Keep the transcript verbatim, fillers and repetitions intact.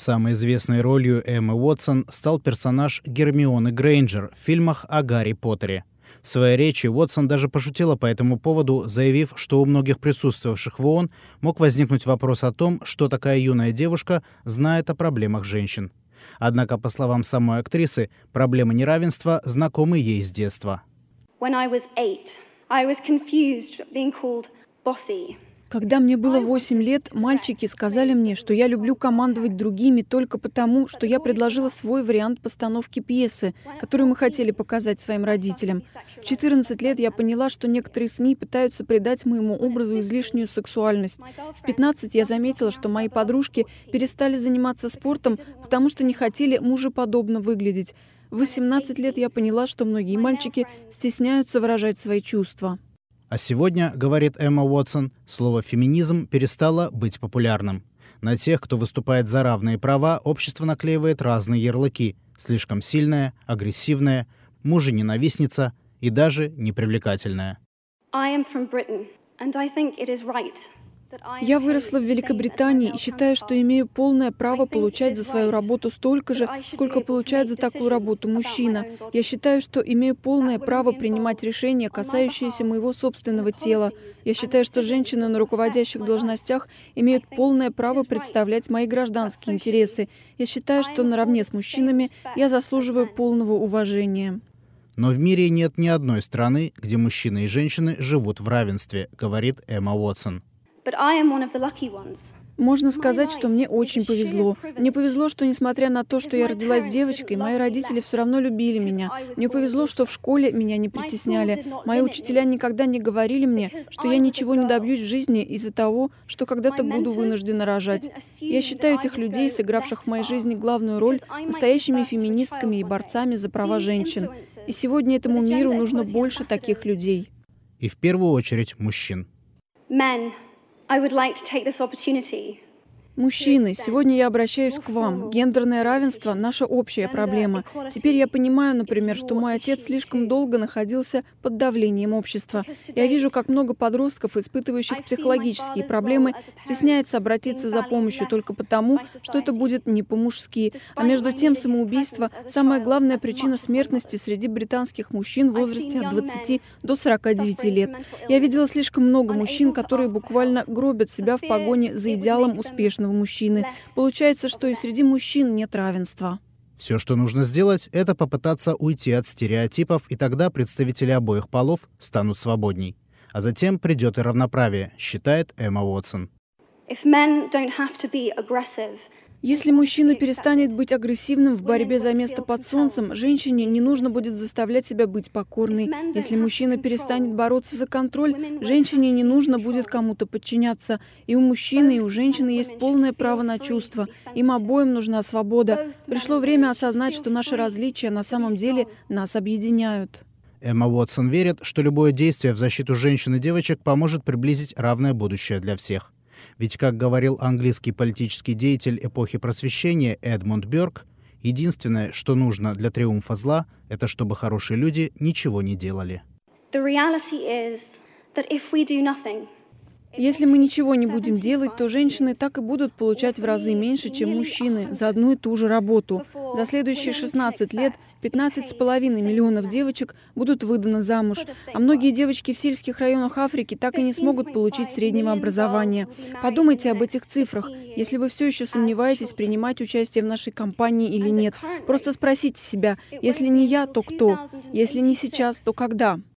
Самой известной ролью Эммы Уотсон стал персонаж Гермионы Грейнджер в фильмах о Гарри Поттере. В своей речи Уотсон даже пошутила по этому поводу, заявив, что у многих присутствовавших в ООН мог возникнуть вопрос о том, что такая юная девушка знает о проблемах женщин. Однако, по словам самой актрисы, проблемы неравенства знакомы ей с детства. Когда мне было восемь лет, мальчики сказали мне, что я люблю командовать другими только потому, что я предложила свой вариант постановки пьесы, которую мы хотели показать своим родителям. В четырнадцать лет я поняла, что некоторые СМИ пытаются придать моему образу излишнюю сексуальность. В пятнадцать я заметила, что мои подружки перестали заниматься спортом, потому что не хотели мужеподобно выглядеть. В восемнадцать лет я поняла, что многие мальчики стесняются выражать свои чувства. А сегодня, говорит Эмма Уотсон, слово «феминизм» перестало быть популярным. На тех, кто выступает за равные права, общество наклеивает разные ярлыки – слишком сильная, агрессивная, мужененавистница и даже непривлекательная. Я выросла в Великобритании и считаю, что имею полное право получать за свою работу столько же, сколько получает за такую работу мужчина. Я считаю, что имею полное право принимать решения, касающиеся моего собственного тела. Я считаю, что женщины на руководящих должностях имеют полное право представлять мои гражданские интересы. Я считаю, что наравне с мужчинами я заслуживаю полного уважения. Но в мире нет ни одной страны, где мужчины и женщины живут в равенстве, говорит Эмма Уотсон. Можно сказать, что мне очень повезло. Мне повезло, что, несмотря на то, что я родилась девочкой, мои родители все равно любили меня. Мне повезло, что в школе меня не притесняли. Мои учителя никогда не говорили мне, что я ничего не добьюсь в жизни из-за того, что когда-то буду вынуждена рожать. Я считаю этих людей, сыгравших в моей жизни главную роль, настоящими феминистками и борцами за права женщин. И сегодня этому миру нужно больше таких людей. И в первую очередь мужчин. Мужчины, сегодня я обращаюсь к вам. Гендерное равенство – наша общая проблема. Теперь я понимаю, например, что мой отец слишком долго находился под давлением общества. Я вижу, как много подростков, испытывающих психологические проблемы, стесняется обратиться за помощью только потому, что это будет не по-мужски. А между тем, самоубийство – самая главная причина смертности среди британских мужчин в возрасте от двадцати до сорока девяти лет. Я видела слишком много мужчин, которые буквально гробят себя в погоне за идеалом успешного мужчины. Получается, что и среди мужчин нет равенства. Все, что нужно сделать, это попытаться уйти от стереотипов, и тогда представители обоих полов станут свободней. А затем придет и равноправие, считает Эмма Уотсон. Если мужчина перестанет быть агрессивным в борьбе за место под солнцем, женщине не нужно будет заставлять себя быть покорной. Если мужчина перестанет бороться за контроль, женщине не нужно будет кому-то подчиняться. И у мужчины, и у женщины есть полное право на чувства. Им обоим нужна свобода. Пришло время осознать, что наши различия на самом деле нас объединяют. Эмма Уотсон верит, что любое действие в защиту женщин и девочек поможет приблизить равное будущее для всех. Ведь, как говорил английский политический деятель эпохи Просвещения Эдмунд Бёрк, единственное, что нужно для триумфа зла, это чтобы хорошие люди ничего не делали. Если мы ничего не будем делать, то женщины так и будут получать в разы меньше, чем мужчины, за одну и ту же работу. За следующие шестнадцать лет пятнадцать с половиной миллионов девочек будут выданы замуж, а многие девочки в сельских районах Африки так и не смогут получить среднего образования. Подумайте об этих цифрах. Если вы все еще сомневаетесь, принимать участие в нашей кампании или нет, просто спросите себя, если не я, то кто? Если не сейчас, то когда?